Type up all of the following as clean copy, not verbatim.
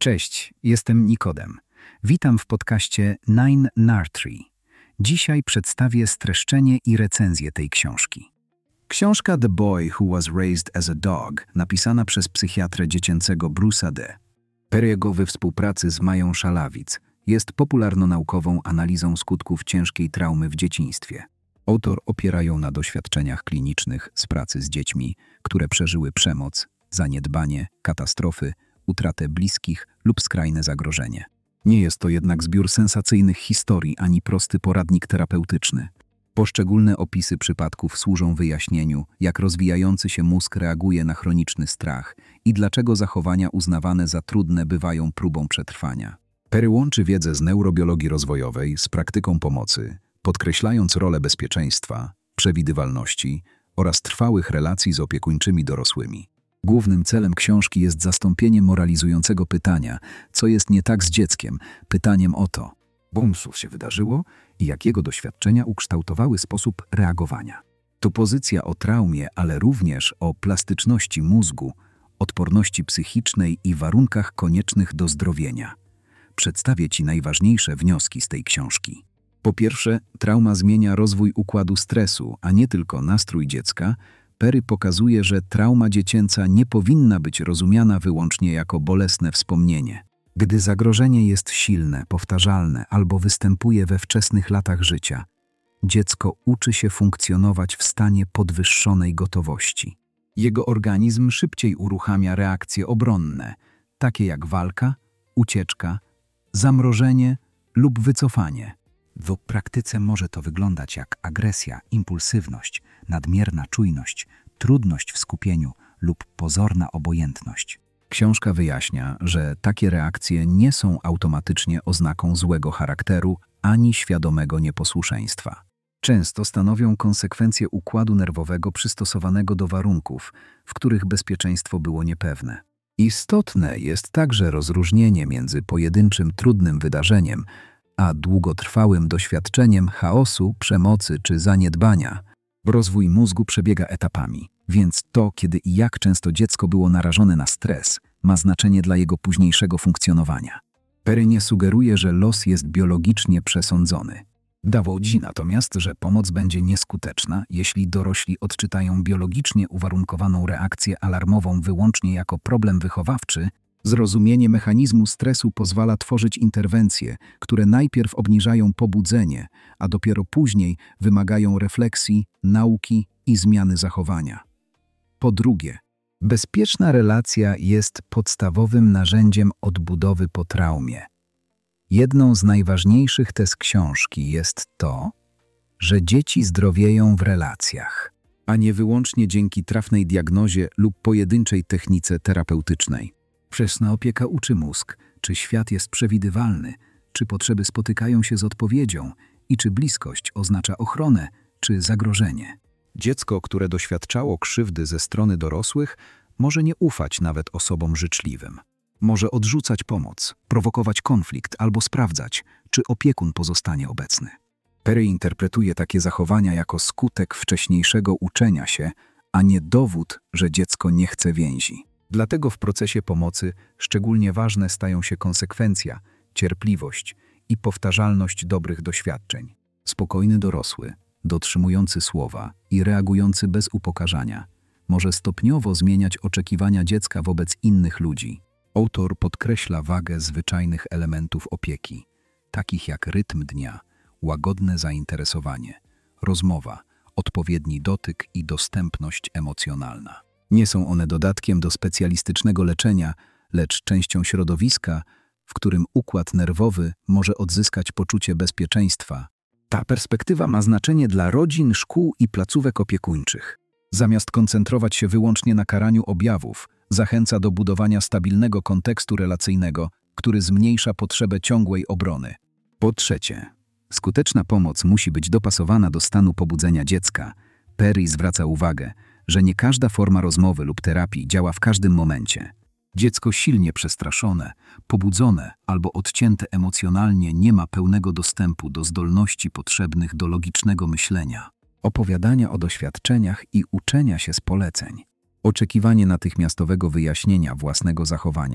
Cześć, jestem Nikodem. Witam w podcaście Nine Nursery. Dzisiaj przedstawię streszczenie i recenzję tej książki. Książka The Boy Who Was Raised as a Dog, napisana przez psychiatrę dziecięcego Bruce'a D. Perry'ego we współpracy z Mają Szalawic, jest popularno-naukową analizą skutków ciężkiej traumy w dzieciństwie. Autor opiera ją na doświadczeniach klinicznych z pracy z dziećmi, które przeżyły przemoc, zaniedbanie, katastrofy, utratę bliskich lub skrajne zagrożenie. Nie jest to jednak zbiór sensacyjnych historii ani prosty poradnik terapeutyczny. Poszczególne opisy przypadków służą wyjaśnieniu, jak rozwijający się mózg reaguje na chroniczny strach i dlaczego zachowania uznawane za trudne bywają próbą przetrwania. Perry łączy wiedzę z neurobiologii rozwojowej z praktyką pomocy, podkreślając rolę bezpieczeństwa, przewidywalności oraz trwałych relacji z opiekuńczymi dorosłymi. Głównym celem książki jest zastąpienie moralizującego pytania, co jest nie tak z dzieckiem, pytaniem o to, cóż się wydarzyło i jakiego doświadczenia ukształtowały sposób reagowania. To pozycja o traumie, ale również o plastyczności mózgu, odporności psychicznej i warunkach koniecznych do zdrowienia. Przedstawię Ci najważniejsze wnioski z tej książki. Po pierwsze, trauma zmienia rozwój układu stresu, a nie tylko nastrój dziecka. Perry pokazuje, że trauma dziecięca nie powinna być rozumiana wyłącznie jako bolesne wspomnienie. Gdy zagrożenie jest silne, powtarzalne albo występuje we wczesnych latach życia, dziecko uczy się funkcjonować w stanie podwyższonej gotowości. Jego organizm szybciej uruchamia reakcje obronne, takie jak walka, ucieczka, zamrożenie lub wycofanie. W praktyce może to wyglądać jak agresja, impulsywność, nadmierna czujność, trudność w skupieniu lub pozorna obojętność. Książka wyjaśnia, że takie reakcje nie są automatycznie oznaką złego charakteru ani świadomego nieposłuszeństwa. Często stanowią konsekwencje układu nerwowego przystosowanego do warunków, w których bezpieczeństwo było niepewne. Istotne jest także rozróżnienie między pojedynczym trudnym wydarzeniem, a długotrwałym doświadczeniem chaosu, przemocy czy zaniedbania. Rozwój mózgu przebiega etapami, więc to, kiedy i jak często dziecko było narażone na stres, ma znaczenie dla jego późniejszego funkcjonowania. Perry nie sugeruje, że los jest biologicznie przesądzony. Dowodzi natomiast, że pomoc będzie nieskuteczna, jeśli dorośli odczytają biologicznie uwarunkowaną reakcję alarmową wyłącznie jako problem wychowawczy. Zrozumienie mechanizmu stresu pozwala tworzyć interwencje, które najpierw obniżają pobudzenie, a dopiero później wymagają refleksji, nauki i zmiany zachowania. Po drugie, bezpieczna relacja jest podstawowym narzędziem odbudowy po traumie. Jedną z najważniejszych tez książki jest to, że dzieci zdrowieją w relacjach, a nie wyłącznie dzięki trafnej diagnozie lub pojedynczej technice terapeutycznej. Wczesna opieka uczy mózg, czy świat jest przewidywalny, czy potrzeby spotykają się z odpowiedzią i czy bliskość oznacza ochronę, czy zagrożenie. Dziecko, które doświadczało krzywdy ze strony dorosłych, może nie ufać nawet osobom życzliwym. Może odrzucać pomoc, prowokować konflikt albo sprawdzać, czy opiekun pozostanie obecny. Perry interpretuje takie zachowania jako skutek wcześniejszego uczenia się, a nie dowód, że dziecko nie chce więzi. Dlatego w procesie pomocy szczególnie ważne stają się konsekwencja, cierpliwość i powtarzalność dobrych doświadczeń. Spokojny dorosły, dotrzymujący słowa i reagujący bez upokarzania, może stopniowo zmieniać oczekiwania dziecka wobec innych ludzi. Autor podkreśla wagę zwyczajnych elementów opieki, takich jak rytm dnia, łagodne zainteresowanie, rozmowa, odpowiedni dotyk i dostępność emocjonalna. Nie są one dodatkiem do specjalistycznego leczenia, lecz częścią środowiska, w którym układ nerwowy może odzyskać poczucie bezpieczeństwa. Ta perspektywa ma znaczenie dla rodzin, szkół i placówek opiekuńczych. Zamiast koncentrować się wyłącznie na karaniu objawów, zachęca do budowania stabilnego kontekstu relacyjnego, który zmniejsza potrzebę ciągłej obrony. Po trzecie, skuteczna pomoc musi być dopasowana do stanu pobudzenia dziecka. Perry zwraca uwagę, że nie każda forma rozmowy lub terapii działa w każdym momencie. Dziecko silnie przestraszone, pobudzone albo odcięte emocjonalnie nie ma pełnego dostępu do zdolności potrzebnych do logicznego myślenia, opowiadania o doświadczeniach i uczenia się z poleceń. Oczekiwanie natychmiastowego wyjaśnienia własnego zachowania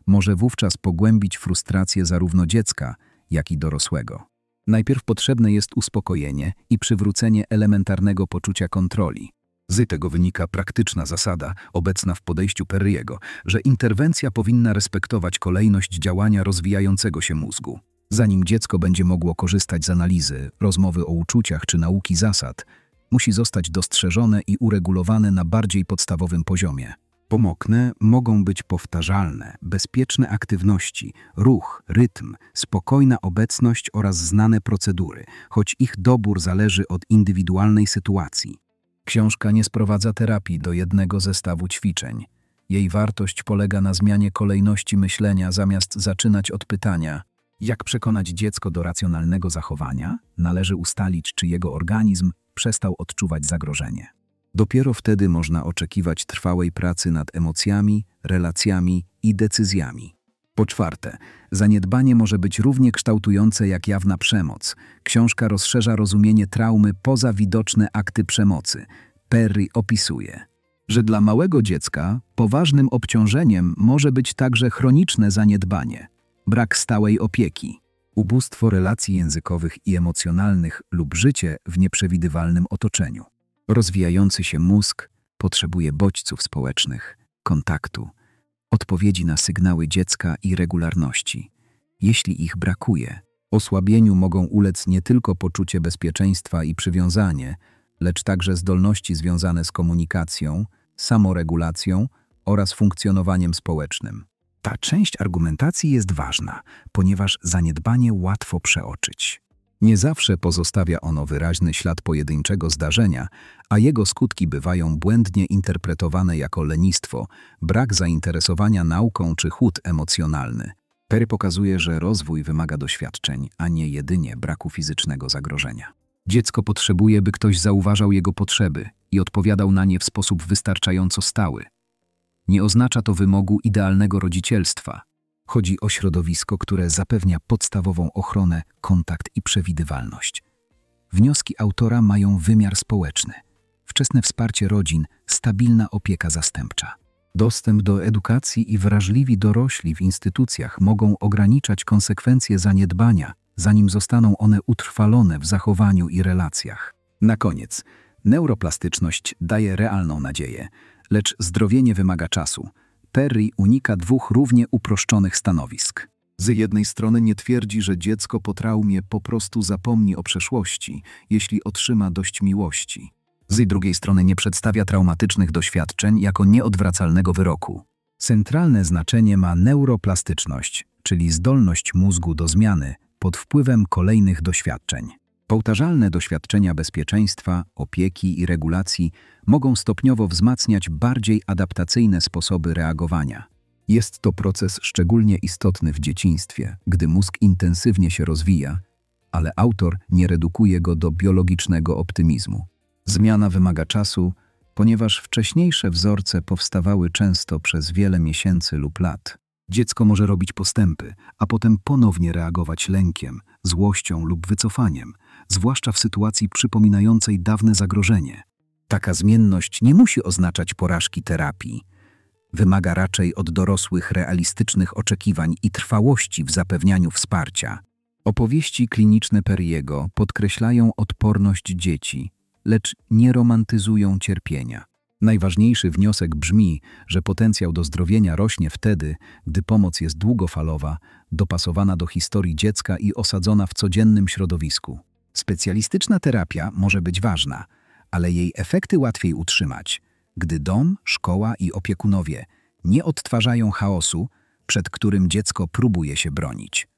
może wówczas pogłębić frustrację zarówno dziecka, jak i dorosłego. Najpierw potrzebne jest uspokojenie i przywrócenie elementarnego poczucia kontroli. Z tego wynika praktyczna zasada, obecna w podejściu Perry'ego, że interwencja powinna respektować kolejność działania rozwijającego się mózgu. Zanim dziecko będzie mogło korzystać z analizy, rozmowy o uczuciach czy nauki zasad, musi zostać dostrzeżone i uregulowane na bardziej podstawowym poziomie. Pomocne mogą być powtarzalne, bezpieczne aktywności, ruch, rytm, spokojna obecność oraz znane procedury, choć ich dobór zależy od indywidualnej sytuacji. Książka nie sprowadza terapii do jednego zestawu ćwiczeń. Jej wartość polega na zmianie kolejności myślenia zamiast zaczynać od pytania: jak przekonać dziecko do racjonalnego zachowania? Należy ustalić, czy jego organizm przestał odczuwać zagrożenie. Dopiero wtedy można oczekiwać trwałej pracy nad emocjami, relacjami i decyzjami. Po czwarte, zaniedbanie może być równie kształtujące jak jawna przemoc. Książka rozszerza rozumienie traumy poza widoczne akty przemocy. Perry opisuje, że dla małego dziecka poważnym obciążeniem może być także chroniczne zaniedbanie, brak stałej opieki, ubóstwo relacji językowych i emocjonalnych lub życie w nieprzewidywalnym otoczeniu. Rozwijający się mózg potrzebuje bodźców społecznych, kontaktu, odpowiedzi na sygnały dziecka i regularności. Jeśli ich brakuje, osłabieniu mogą ulec nie tylko poczucie bezpieczeństwa i przywiązanie, lecz także zdolności związane z komunikacją, samoregulacją oraz funkcjonowaniem społecznym. Ta część argumentacji jest ważna, ponieważ zaniedbanie łatwo przeoczyć. Nie zawsze pozostawia ono wyraźny ślad pojedynczego zdarzenia, a jego skutki bywają błędnie interpretowane jako lenistwo, brak zainteresowania nauką czy chłód emocjonalny. Perry pokazuje, że rozwój wymaga doświadczeń, a nie jedynie braku fizycznego zagrożenia. Dziecko potrzebuje, by ktoś zauważał jego potrzeby i odpowiadał na nie w sposób wystarczająco stały. Nie oznacza to wymogu idealnego rodzicielstwa. Chodzi o środowisko, które zapewnia podstawową ochronę, kontakt i przewidywalność. Wnioski autora mają wymiar społeczny. Wczesne wsparcie rodzin, stabilna opieka zastępcza. Dostęp do edukacji i wrażliwi dorośli w instytucjach mogą ograniczać konsekwencje zaniedbania, zanim zostaną one utrwalone w zachowaniu i relacjach. Na koniec, neuroplastyczność daje realną nadzieję, lecz zdrowienie wymaga czasu. Perry unika dwóch równie uproszczonych stanowisk. Z jednej strony nie twierdzi, że dziecko po traumie po prostu zapomni o przeszłości, jeśli otrzyma dość miłości. Z drugiej strony nie przedstawia traumatycznych doświadczeń jako nieodwracalnego wyroku. Centralne znaczenie ma neuroplastyczność, czyli zdolność mózgu do zmiany pod wpływem kolejnych doświadczeń. Powtarzalne doświadczenia bezpieczeństwa, opieki i regulacji mogą stopniowo wzmacniać bardziej adaptacyjne sposoby reagowania. Jest to proces szczególnie istotny w dzieciństwie, gdy mózg intensywnie się rozwija, ale autor nie redukuje go do biologicznego optymizmu. Zmiana wymaga czasu, ponieważ wcześniejsze wzorce powstawały często przez wiele miesięcy lub lat. Dziecko może robić postępy, a potem ponownie reagować lękiem, złością lub wycofaniem, zwłaszcza w sytuacji przypominającej dawne zagrożenie. Taka zmienność nie musi oznaczać porażki terapii. Wymaga raczej od dorosłych realistycznych oczekiwań i trwałości w zapewnianiu wsparcia. Opowieści kliniczne Perry'ego podkreślają odporność dzieci, lecz nie romantyzują cierpienia. Najważniejszy wniosek brzmi, że potencjał do zdrowienia rośnie wtedy, gdy pomoc jest długofalowa, dopasowana do historii dziecka i osadzona w codziennym środowisku. Specjalistyczna terapia może być ważna, ale jej efekty łatwiej utrzymać, gdy dom, szkoła i opiekunowie nie odtwarzają chaosu, przed którym dziecko próbuje się bronić.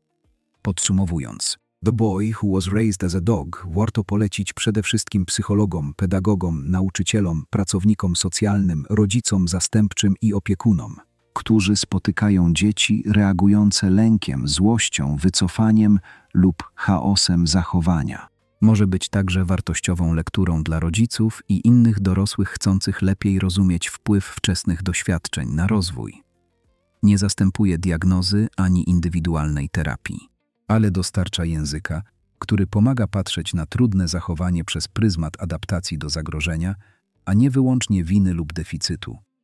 Podsumowując, The Boy Who Was Raised as a Dog warto polecić przede wszystkim psychologom, pedagogom, nauczycielom, pracownikom socjalnym, rodzicom zastępczym i opiekunom, którzy spotykają dzieci reagujące lękiem, złością, wycofaniem lub chaosem zachowania. Może być także wartościową lekturą dla rodziców i innych dorosłych chcących lepiej rozumieć wpływ wczesnych doświadczeń na rozwój. Nie zastępuje diagnozy ani indywidualnej terapii, ale dostarcza języka, który pomaga patrzeć na trudne zachowanie przez pryzmat adaptacji do zagrożenia, a nie wyłącznie winy lub deficytu.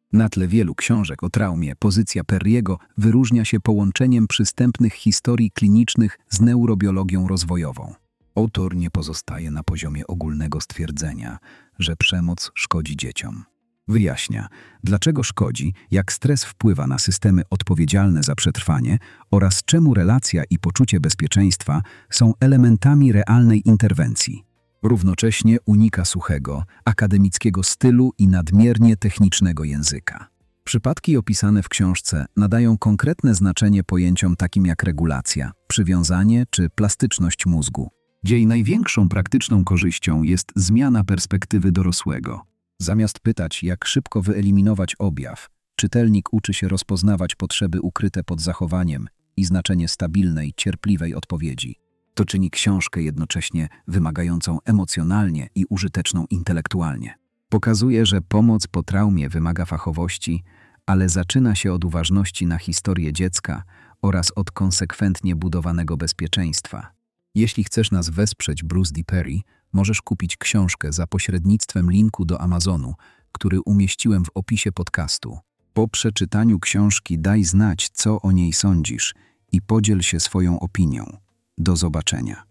Na tle wielu książek o traumie pozycja Perriego wyróżnia się połączeniem przystępnych historii klinicznych z neurobiologią rozwojową. Autor nie pozostaje na poziomie ogólnego stwierdzenia, że przemoc szkodzi dzieciom. Wyjaśnia, dlaczego szkodzi, jak stres wpływa na systemy odpowiedzialne za przetrwanie oraz czemu relacja i poczucie bezpieczeństwa są elementami realnej interwencji. Równocześnie unika suchego, akademickiego stylu i nadmiernie technicznego języka. Przypadki opisane w książce nadają konkretne znaczenie pojęciom takim jak regulacja, przywiązanie czy plastyczność mózgu. Jej największą praktyczną korzyścią jest zmiana perspektywy dorosłego. Zamiast pytać, jak szybko wyeliminować objaw, czytelnik uczy się rozpoznawać potrzeby ukryte pod zachowaniem i znaczenie stabilnej, cierpliwej odpowiedzi. To czyni książkę jednocześnie wymagającą emocjonalnie i użyteczną intelektualnie. Pokazuje, że pomoc po traumie wymaga fachowości, ale zaczyna się od uważności na historię dziecka oraz od konsekwentnie budowanego bezpieczeństwa. Jeśli chcesz nas wesprzeć, Bruce D. Perry, możesz kupić książkę za pośrednictwem linku do Amazonu, który umieściłem w opisie podcastu. Po przeczytaniu książki daj znać, co o niej sądzisz i podziel się swoją opinią. Do zobaczenia.